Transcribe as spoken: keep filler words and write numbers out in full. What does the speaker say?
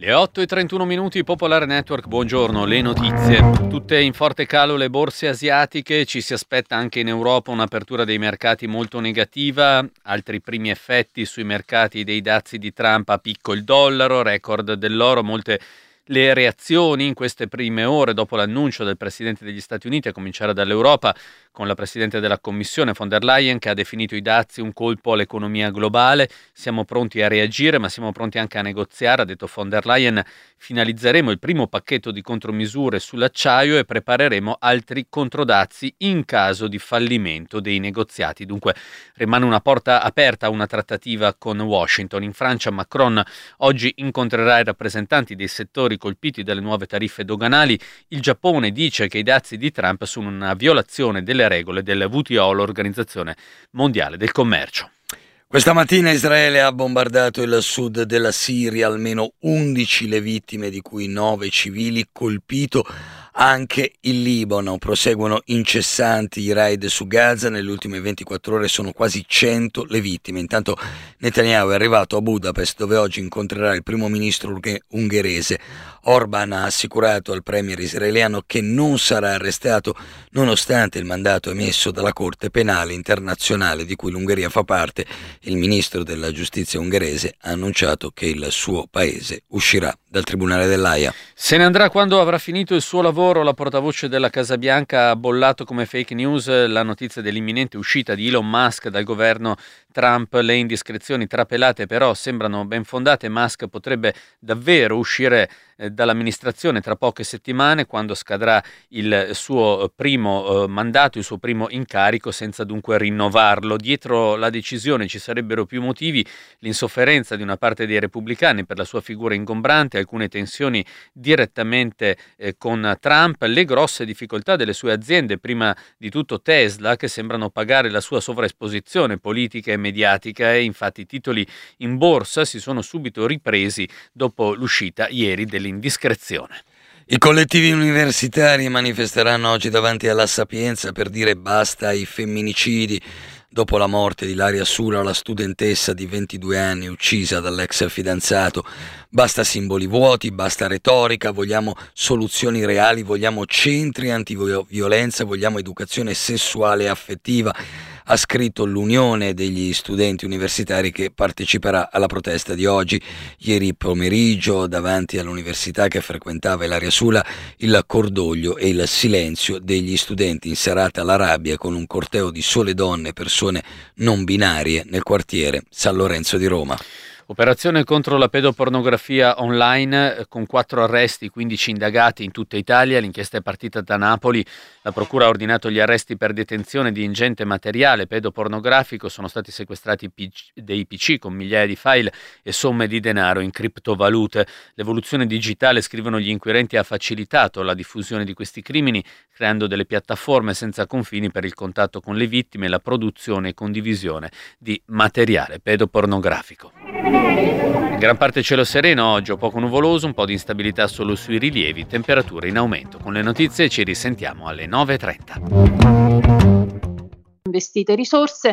Le otto e trentuno minuti, Popolare Network, buongiorno, le notizie. Tutte in forte calo le borse asiatiche, ci si aspetta anche in Europa un'apertura dei mercati molto negativa, altri primi effetti sui mercati dei dazi di Trump, a picco il dollaro, record dell'oro, molte le reazioni in queste prime ore dopo l'annuncio del Presidente degli Stati Uniti, a cominciare dall'Europa, con la Presidente della Commissione von der Leyen che ha definito i dazi un colpo all'economia globale. Siamo pronti a reagire, ma siamo pronti anche a negoziare, ha detto von der Leyen. Finalizzeremo il primo pacchetto di contromisure sull'acciaio e prepareremo altri controdazi in caso di fallimento dei negoziati. Dunque rimane una porta aperta a una trattativa con Washington. In Francia Macron oggi incontrerà i rappresentanti dei settori colpiti dalle nuove tariffe doganali. Il Giappone dice che i dazi di Trump sono una violazione delle regole del W T O, l'Organizzazione Mondiale del Commercio. Questa mattina Israele ha bombardato il sud della Siria, almeno undici le vittime, di cui nove civili, colpito anche il Libano. Proseguono incessanti i raid su Gaza, nelle ultime ventiquattro ore sono quasi cento le vittime. Intanto Netanyahu è arrivato a Budapest, dove oggi incontrerà il primo ministro ungherese. Orban ha assicurato al premier israeliano che non sarà arrestato nonostante il mandato emesso dalla Corte Penale Internazionale di cui l'Ungheria fa parte. Il ministro della giustizia ungherese ha annunciato che il suo paese uscirà dal Tribunale dell'Aia. Se ne andrà quando avrà finito il suo lavoro. La portavoce della Casa Bianca ha bollato come fake news la notizia dell'imminente uscita di Elon Musk dal governo Trump. Le indiscrezioni trapelate però sembrano ben fondate. Musk potrebbe davvero uscire eh, dall'amministrazione tra poche settimane, quando scadrà il suo primo eh, mandato, il suo primo incarico, senza dunque rinnovarlo. Dietro la decisione ci sarebbero più motivi: l'insofferenza di una parte dei repubblicani per la sua figura ingombrante, alcune tensioni direttamente eh, con Trump, le grosse difficoltà delle sue aziende, prima di tutto Tesla, che sembrano pagare la sua sovraesposizione politica e mediatica, e infatti i titoli in borsa si sono subito ripresi dopo l'uscita ieri dell'indiscrezione. I collettivi universitari manifesteranno oggi davanti alla Sapienza per dire basta ai femminicidi. Dopo la morte di Ilaria Sula, la studentessa di ventidue anni uccisa dall'ex fidanzato, basta simboli vuoti, basta retorica, vogliamo soluzioni reali, vogliamo centri antiviolenza, vogliamo educazione sessuale e affettiva, ha scritto l'Unione degli studenti universitari che parteciperà alla protesta di oggi. Ieri pomeriggio, davanti all'università che frequentava Ilaria Sula, il cordoglio e il silenzio degli studenti, in serata alla rabbia con un corteo di sole donne e persone non binarie nel quartiere San Lorenzo di Roma. Operazione contro la pedopornografia online con quattro arresti, quindici indagati in tutta Italia. L'inchiesta è partita da Napoli. La procura ha ordinato gli arresti per detenzione di ingente materiale pedopornografico. Sono stati sequestrati P C, dei P C con migliaia di file e somme di denaro in criptovalute. L'evoluzione digitale, scrivono gli inquirenti, ha facilitato la diffusione di questi crimini, creando delle piattaforme senza confini per il contatto con le vittime e la produzione e condivisione di materiale pedopornografico. In gran parte cielo sereno oggi, o poco nuvoloso, un po' di instabilità solo sui rilievi, temperature in aumento. Con le notizie ci risentiamo alle nove e trenta. Investite risorse